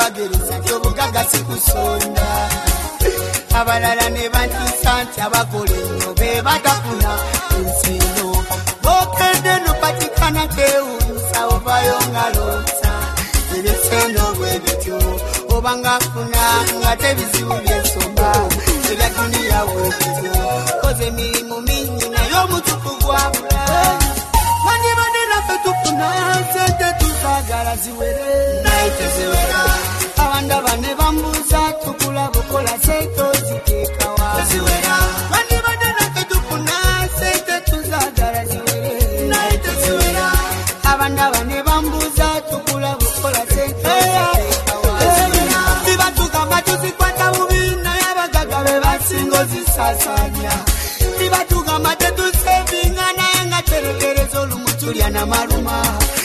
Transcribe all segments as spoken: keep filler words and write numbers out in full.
bagereza tobugaga sikusonda abalala ne bantisanti abakole nnyo be batafuna ensino bokende nopatikana kewunsa ovayo nga lonsa ebiseno bwe bityo obanga funa nga tebizibu byensomba ebya duniya bwebityo koze emirimu mingi naye omutuku gwabula mandibadde naffe tufuna sente tuzagala ziwere naye teziwera abandaba ne bambuuza tukula bukola sente oziteekawa ziwera mandibadde naffe tufuna sente tuzagala ziwere naye teziwera abandaba ne bambuuza tukula bukola sente oziteekawa ziwera tibatuugamba tuzikwata bubi naye abagaga be basinga ozisaasaanya tibatuugamba tetusevinga naye nga terekereza olumutulya namaluma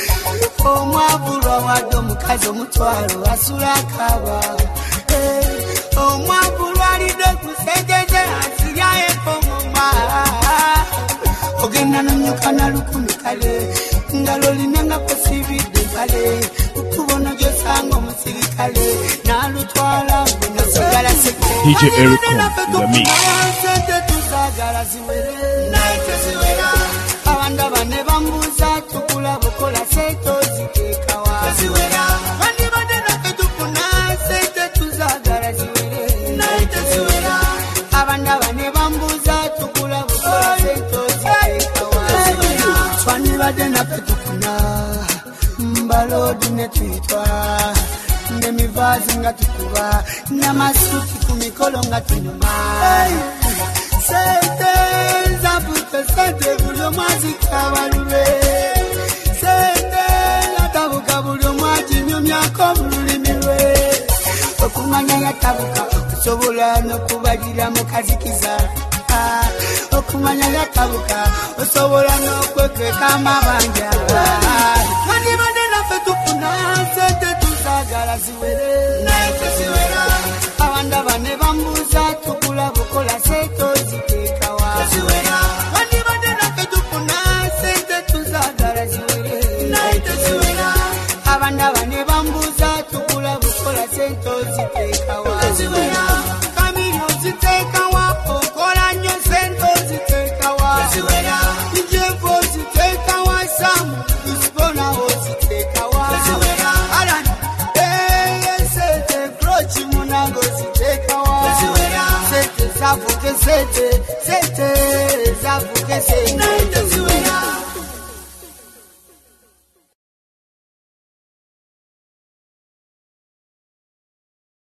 omwavulwa wadde omukazi omutwalo asula akaba omwavulwa alidde kusejeje asiryayekomoma ogenda nomyuka na lukumi kale ngalo linanga posibidde kale ukubona gyosanga omusirikale nalutwala nasigala D J Ericom, the mix. sente tuzagala ziwere naye teziwera abandaba ne bambuuza tukula bukola sente oziteekawa ziwera bandibadde naffe tufuna sente tuzagala ziwere naye teziwera abandaba ne bambuuza tukula bukola sente oziteekawa ziwera twandibadde naffe tufuna mbalodi ne tuyitwa nemivaazi nga tukuba namasuki ku mikolo nga tunyuma sente zabuto sente buli omwazi kabalube sente yatabuka buli omwaji nyumyako bululimi lwe okumanya yatabuka osobola n'okubalira mu kazikiza okumanya yatabuka osobola n'okwekeka amabanja mandibadde naffe tufuna sente tuzagala ziwere naye teziwera abandaba ne bambuuza tukula bukola sente oziteekawa ziwera bandibadde naffe tufuna sente tuzagala ziwere naye teziwera abandaba ne bambuuza tukula bukola sente oziteekawa ziwera kamiri oziteekawa okola nnyo sente oziteekawa ziwera njevu oziteekawa samu isibona oziteekawa ziwera alani eye sente krochi munango oziteekawa ziwera sente zavuke sente sente zavuke sente